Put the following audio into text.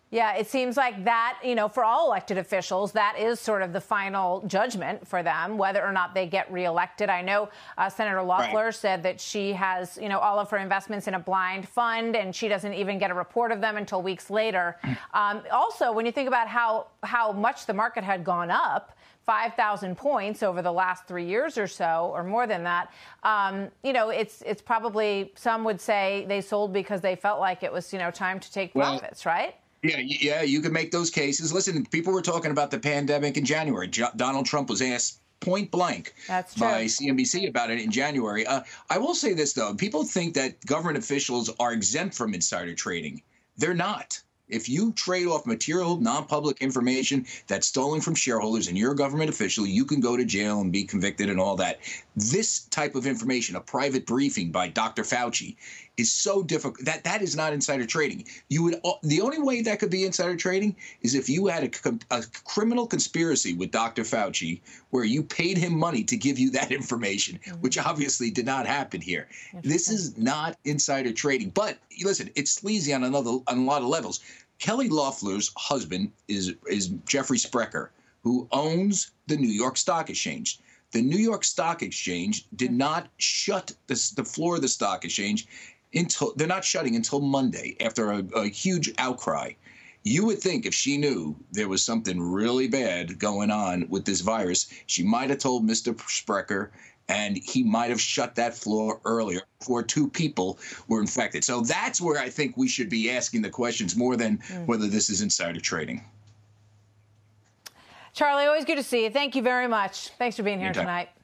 Yeah, it seems like that, for all elected officials, that is sort of the final judgment for them, whether or not they get reelected. I know Senator Loeffler said that she has, all of her investments in a blind fund, and she doesn't even get a report of them until weeks later. Also, when you think about how much the market had gone up, 5,000 points over the last 3 years or so, or more than that, it's probably, some would say they sold because they felt like it was, time to take profits, right? Yeah, you can make those cases. Listen, people were talking about the pandemic in January. Donald Trump was asked point blank by CNBC about it in January. I will say this, though. People think that government officials are exempt from insider trading. They're not. If you trade off material, non-public information that's stolen from shareholders and you're a government official, you can go to jail and be convicted and all that. This type of information, a private briefing by Dr. Fauci, is so difficult. That is not insider trading. The only way that could be insider trading is if you had a criminal conspiracy with Dr. Fauci where you paid him money to give you that information, which obviously did not happen here. This is not insider trading. But listen, it's sleazy on a lot of levels. Kelly Loeffler's husband is Jeffrey Sprecher, who owns the New York Stock Exchange. The New York Stock Exchange did not shut the floor of the stock exchange they're not shutting until Monday after a huge outcry. You would think if she knew there was something really bad going on with this virus, she might have told Mr. Sprecher, and he might have shut that floor earlier before 2 people were infected. So that's where I think we should be asking the questions more than whether this is insider trading. Charlie, always good to see you. Thank you very much. Thanks for being here tonight.